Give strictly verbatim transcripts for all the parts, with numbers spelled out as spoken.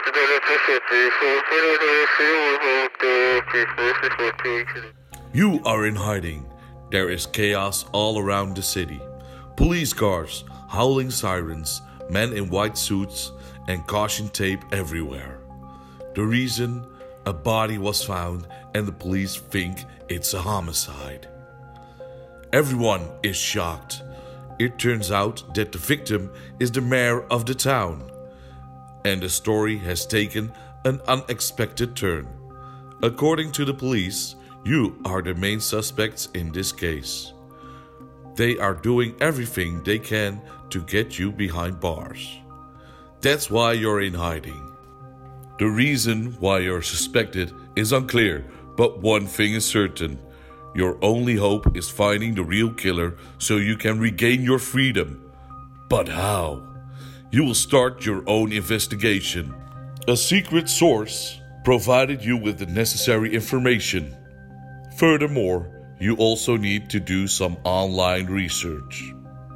You are in hiding. There is chaos all around the city. Police cars, howling sirens, men in white suits, and caution tape everywhere. The reason? A body was found and the police think it's a homicide. Everyone is shocked. It turns out that the victim is the mayor of the town. And the story has taken an unexpected turn. According to the police, you are the main suspects in this case. They are doing everything they can to get you behind bars. That's why you're in hiding. The reason why you're suspected is unclear, but one thing is certain. Your only hope is finding the real killer so you can regain your freedom. But how? You will start your own investigation. A secret source provided you with the necessary information. Furthermore, you also need to do some online research.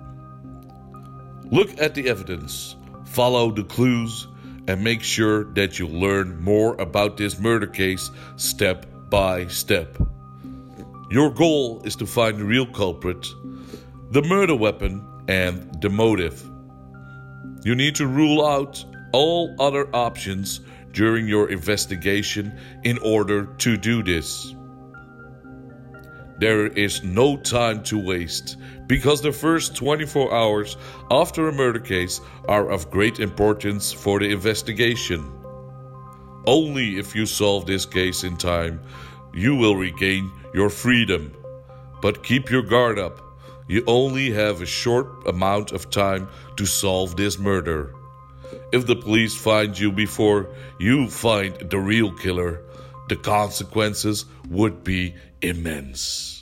Look at the evidence, follow the clues, and make sure that you learn more about this murder case step by step. Your goal is to find the real culprit, the murder weapon, and the motive. You need to rule out all other options during your investigation in order to do this. There is no time to waste because the first twenty-four hours after a murder case are of great importance for the investigation. Only if you solve this case in time, you will regain your freedom. But keep your guard up. You only have a short amount of time to solve this murder. If the police find you before you find the real killer, the consequences would be immense.